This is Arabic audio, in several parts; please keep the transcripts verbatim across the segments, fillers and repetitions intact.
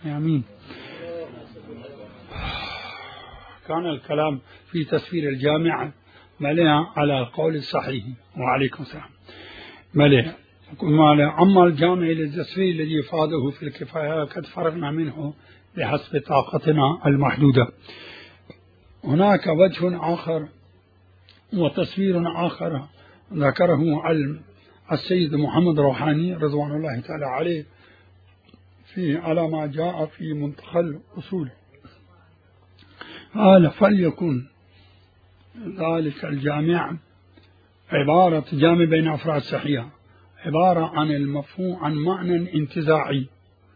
آمين. كان الكلام في تسفير الجامع مليء على القول الصحيح. وعليكم السلام. مليء. أما الجامع للتسفير الذي فاده في الكفاية قد فرغنا منه بحسب طاقتنا المحدودة. هناك وجه آخر وتصوير آخر ذكره السيد محمد روحاني رضوان الله تعالى عليه في على ما جاء في منتخى الأصول. قال فليكن ذلك الجامع عبارة جامع بين أفراد صحيحة عبارة عن المفهوم عن معنى انتزاعي،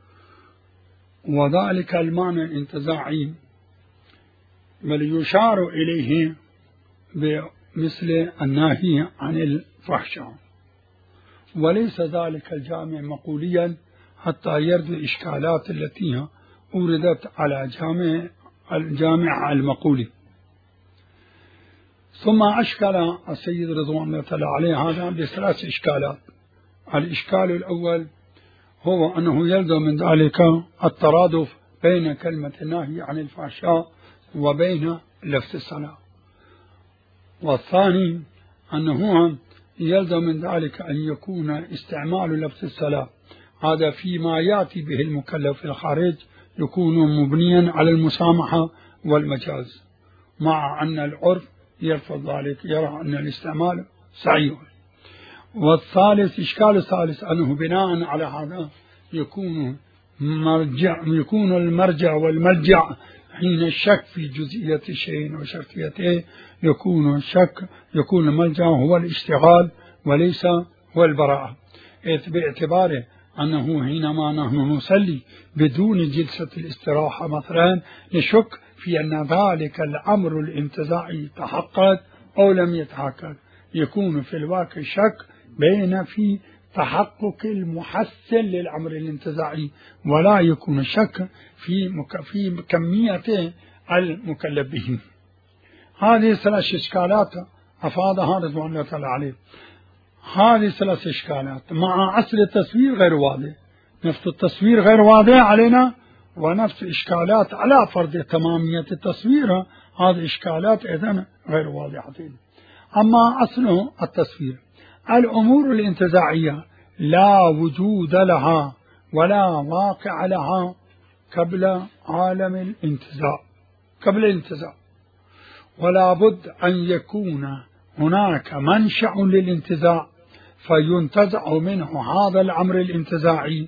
وذلك المعنى الانتزاعي بل يشار إليه بمثل الناهي عن الفحشاء، وليس ذلك الجامع مقوليا حتى يرد إشكالات التي أوردت على جامع الجامع المقولي. ثم أشكل السيد رضوان الله تعالى عليه هذا بثلاث إشكالات. الإشكال الأول هو أنه يلزم من ذلك الترادف بين كلمة النهي عن الفحشاء وبين لفظ الصلاة، والثاني أنه يلزم من ذلك أن يكون استعمال لفظ الصلاة هذا فيما يأتي به المكلف في الخارج يكون مبنيا على المسامحة والمجاز، مع أن العرف يرفض ذلك، يرى أن الاستعمال صحيح. والثالث إشكال الثالث أنه بناء على هذا يكون مرجع يكون المرجع والملجأ حين الشك في جزئية الشيء وشرطيته يكون الشك يكون الملجأ هو الاشتغال وليس هو البراءة، باعتباره أنه حينما نحن نصلي بدون جلسة الاستراحة مثلا نشك في أن ذلك الأمر الانتزاعي تحقق أو لم يتحقق، يكون في الواقع شك بين في تحقق المحسن للأمر الانتزاعي ولا يكون الشك في مك... في كمية المكلف به. هذه ثلاث إشكالات أفادها رضوان الله تعالى عليه. هذه ثلاث إشكالات مع أصل التصوير غير واضح، نفس التصوير غير واضح علينا ونفس إشكالات على فرض تمامية التصوير، هذه إشكالات إذن غير واضحة. أما أصله التصوير الأمور الانتزاعية لا وجود لها ولا واقع لها قبل عالم الانتزاع قبل الانتزاع، ولا بد أن يكون هناك منشأ للانتزاع فينتزع منه هذا الأمر الانتزاعي،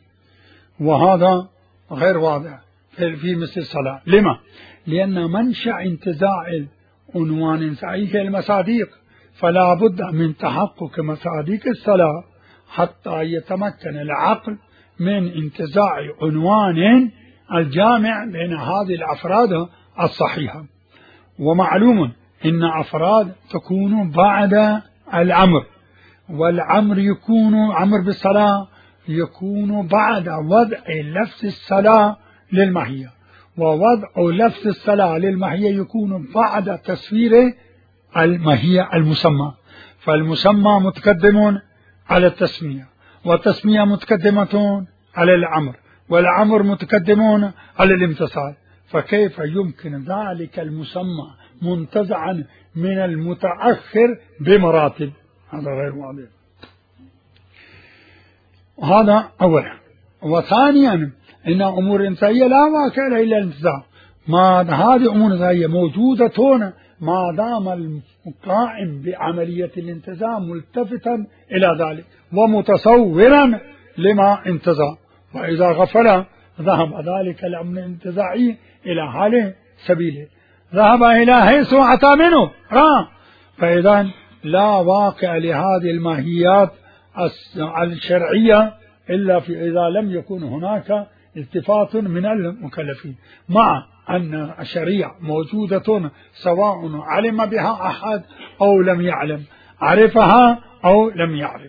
وهذا غير واضح في مثل الصلاة. لما؟ لأن منشأ انتزاع عنوان صحيح المصادق، فلا بد من تحقق مصادق الصلاة حتى يتمكن العقل من انتزاع عنوان الجامع بين هذه الأفراد الصحيحة. ومعلوم إن أفراد تكون بعد الأمر، والأمر يكون أمر بالصلاة يكون بعد وضع لفظ الصلاة للماهية، ووضع لفظ الصلاة للماهية يكون بعد تصوير الماهية المسمى، فالمسمى متقدم على التسمية، والتسمية متقدمة على الأمر، والأمر متقدم على الامتصال، فكيف يمكن ذلك المسمى منتزعا من المتأخر بمراتب؟ هذا غير واضح. هذا أولا. وثانيا إن أمور انتزاعية لا واقع لها إلا الانتزاع، ما هذه أمور انتزاعية موجودة ما دام القائم بعملية الانتزاع ملتفتا إلى ذلك ومتصورا لما انتزع، وإذا غفل ذهب ذلك الأمر الانتزاعي إلى حاله سبيله، ذهب إلى حيث أتى منه را، فإذا لا واقع لهذه الماهيات الشرعية إلا في إذا لم يكن هناك التفات من المكلفين، مع أن الشريعة موجودة سواء علم بها أحد أو لم يعلم، عرفها أو لم يعرف.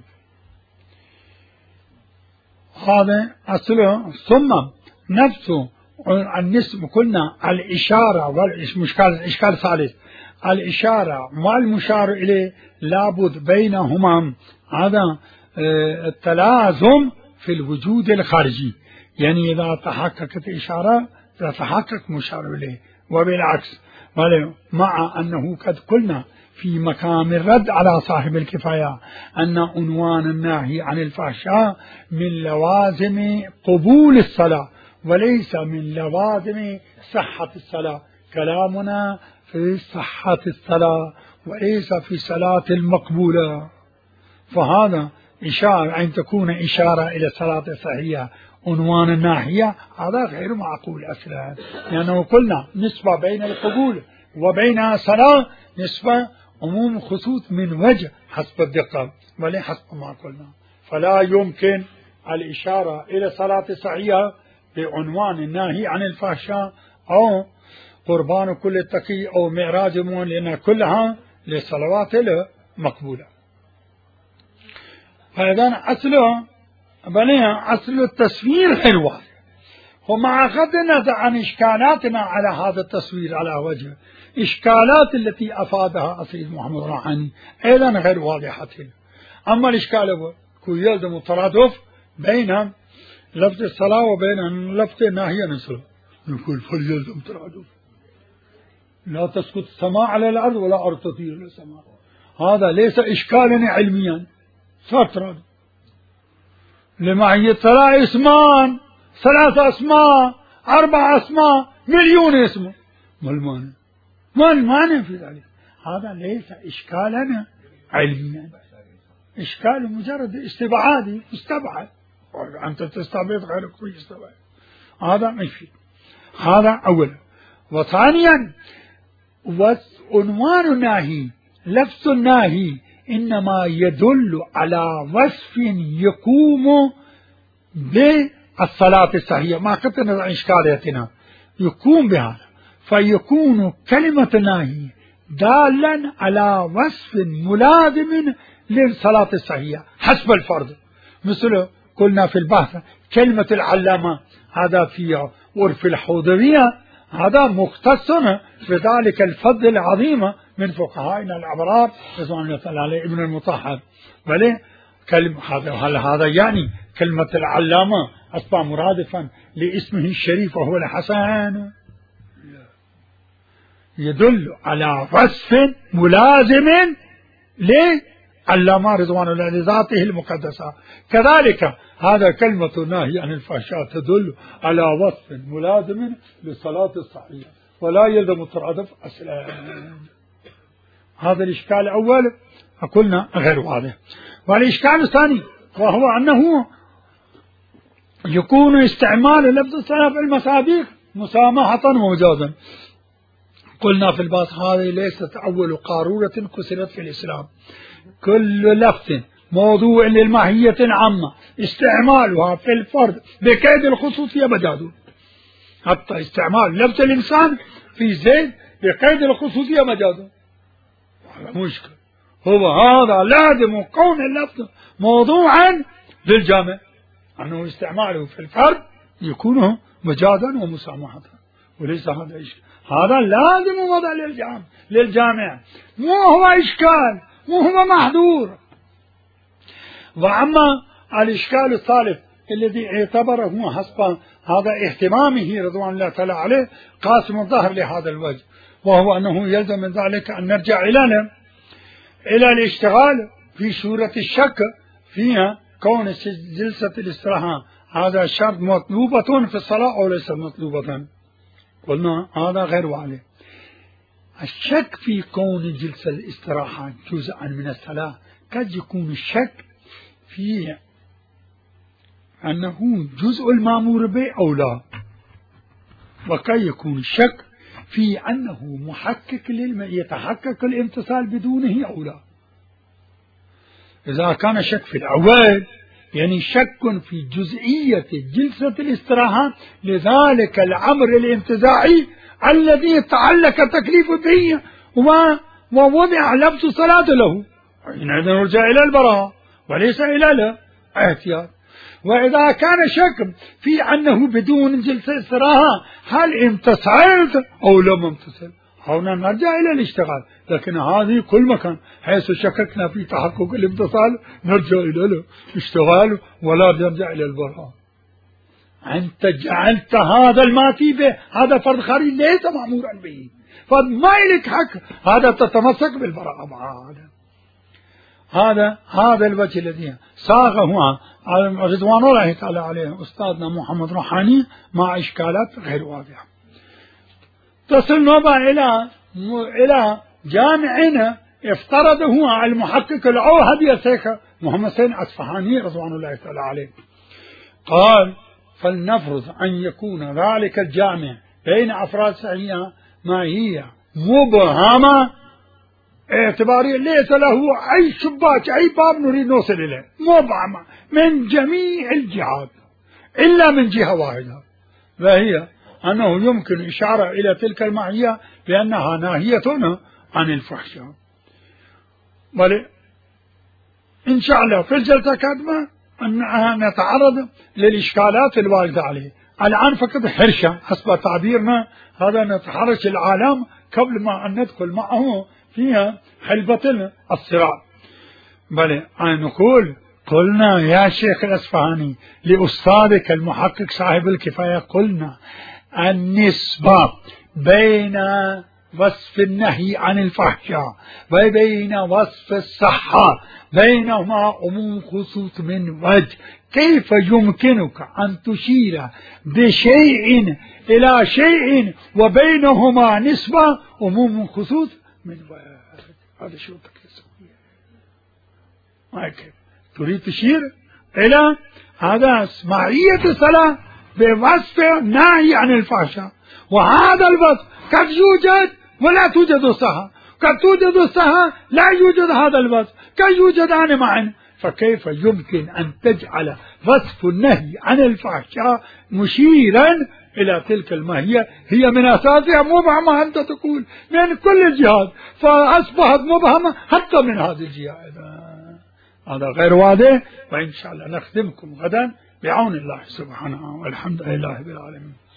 هذا أصله. ثم نفسه النسب قلنا الإشارة والإشكال الإشكال الثالث الإشارة والمشار إليه لابد بينهما هذا التلازم في الوجود الخارجي، يعني إذا تحققت إشارة تتحقق مشار إليه، وبالعكس، مع أنه قد قلنا في مقام الرد على صاحب الكفاية أن عنوان الناهي عن الفحشاء من لوازم قبول الصلاة وليس من لوازم صحة الصلاة. كلامنا في صحة الصلاة وليس في صلاة المقبولة. فهذا إشارة أن تكون إشارة إلى صلاة صحيحة عنوان الناهية، هذا غير معقول أصلا، لأنه يعني قلنا نسبة بين القبول وبين الصلاة نسبة عموم خصوص من وجه حسب الدقة ولي حسب ما قلنا. فلا يمكن الإشارة إلى صلاة صحيحة بعنوان الناهي عن الفحشاء أو قربان كل التقي أو معراج مون، لأن كلها للصلوات المقبولة. فإذا أصله بنيها أصل التصوير غير واضح. ومع غض النظر عن إشكالاتنا على هذا التصوير على وجه إشكالات التي أفادها السيد محمد الروحاني أيضا غير واضحة. أما الإشكال هو يلزم الترادف بين لفظ الصلاة وبين لفظ النهي عن الصلاة، نقول فليلزم ترادف. لا تسقط السماء على الأرض ولا أرض تطير إلى السماء، هذا ليس إشكالا علميا، صار ترادف. لمعية صلاة اسمان، ثلاثة أسماء، أربع أسماء، مليون اسم، ما المانع؟ ما المانع في ذلك؟ هذا ليس إشكالا علميا، إشكال مجرد استبعادي، استبعد، أنت تستبعد غيرك يستبعد، هذا ما يفيد. هذا أولا. وثانيا عنوان الناهي، لفظ الناهي إنما يدل على وصف يقوم بالصلاة الصحيحة، ما قلنا إشكالاتنا يقوم بها، فيكون كلمة الناهي دالا على وصف ملازم للصلاة الصحيحة حسب الفرض. مثل قلنا في البحث كلمة العلامة، هذا في عرف الحوضوية، هذا مختص بذلك الفضل العظيم من فقهائنا الأبرار رضوان الله تعالى عليه ابن المطهر. بل كلمة هذا هل هذا يعني كلمة العلامة أصبح مرادفا لاسمه الشريف وهو الحسن؟ يدل على وصف ملازم لعلامة رضوان الله لذاته المقدسة. كذلك هذا كلمة النهي عن الفحشاء تدل على وصف ملازم للصلاة الصحيحة ولا يلزم الترادف أصلا. هذا الإشكال الأول قلنا غير واضح. والإشكال الثاني وهو أنه يكون استعمال لفظ الصلاة في المصابيح مسامحة ومجازا. قلنا في الباس هذه ليست أول قارورة كسرت في الإسلام، كل لفظ موضوع للماهية عامة استعمالها في الفرد بكيد الخصوصية مجاز، حتى استعمال لفظ الإنسان في زيد بقيد الخصوصية مجاز. هذا مشكل، هو هذا لازم كون اللفظ موضوعا للجامع، أنه استعماله في الفرد يكون مجازا ومسامحة، وليس هذا إشكال، هذا لازم وضع للجامع للجامع مو هو إشكال، مو هو محظور. وأما الإشكال الثالث الذي اعتبره حسب هذا اهتمامه رضوان الله تعالى عليه قاسم الظهر لهذا الوجه، وهو أنه يلزم من ذلك أن نرجع إلى إلى الاشتغال في سورة الشك فيها كون جلسة الاستراحة هذا شرط مطلوبة في الصلاة أو ليس مطلوبة. قلنا هذا غير واضح. الشك في كون جلسة الاستراحة جزءا من الصلاة قد يكون الشك في أنه جزء المأمور به أو لا، وقد يكون الشك في أنه محقق يتحقق الامتثال بدونه أو لا. إذا كان شك في الأول يعني شك في جزئية جلسة الاستراحة لذلك الأمر الانتزاعي الذي تعلق تكليف به ووضع لفظ الصلاة له، حينئذ نرجع إلى البراءة وليس إلى الاحتياط. وإذا كان شك في أنه بدون جلسة استراحة هل امتثلت أو لم امتثل، هنا نرجع إلى الاشتغال. لكن هذه كل مكان حيث شككنا في تحقق الامتثال نرجع إلى الاشتغال ولا نرجع إلى البراءة. أنت جعلت هذا الماتي به هذا فرض خارجي ليس مأمورا به، فما إليك حق هذا تتمسك بالبراءة مع هذا. هذا هذا الوجه الذي صاغه رضوان الله تعالى عليه أستاذنا محمد روحاني مع إشكالات غير واضحة. تصل نوبة إلى إلى جامعنا افترضه المحقق الأوهبي الشيخ محمد حسين أصفهاني رضوان الله تعالى عليه، قال فلنفرض أن يكون ذلك الجامع بين أفراد سعية ما هي مبهمة اعتبارية ليس له أي شباك أي باب نريد نوصل إليه، مبهمة من جميع الجهات إلا من جهة واحدة، وهي أنه يمكن إشارة إلى تلك المعية بأنها ناهية عن الفحشاء. بل إن شاء الله في الجلسة القادمة أن نتعرض للإشكالات الواردة عليه. الآن فقط حرشة حسب تعبيرنا، هذا نتحرش العالم قبل ما أن ندخل معه فيها حلبة الصراع. بل أن نقول قلنا يا شيخ الأصفهاني لأستاذك المحقق صاحب الكفاية، قلنا النسبة بين وصف النهي عن الفحشاء وبين وصف الصحة بينهما عموم خصوص من وجه، كيف يمكنك أن تشير بشيء إلى شيء وبينهما نسبة عموم خصوص من وجه؟ هذا شو تسوي؟ ما كيف تريد تشير إلى هذا معية الصلاة بوصف نهي عن الفحشاء، وهذا الوصف قد يوجد ولا توجد الصحة، قد توجد الصحة لا يوجد هذا الوصف، قد يوجدان معا، فكيف يمكن أن تجعل وصف النهي عن الفحشاء مشيرا إلى تلك الماهية هي من أساسها مبهمة أنت تقول من كل الجهات، فأصبحت مبهمة حتى من هذه الجهة. هذا غير واضح، وإن شاء الله نخدمكم غدا بعون الله سبحانه، والحمد لله رب العالمين.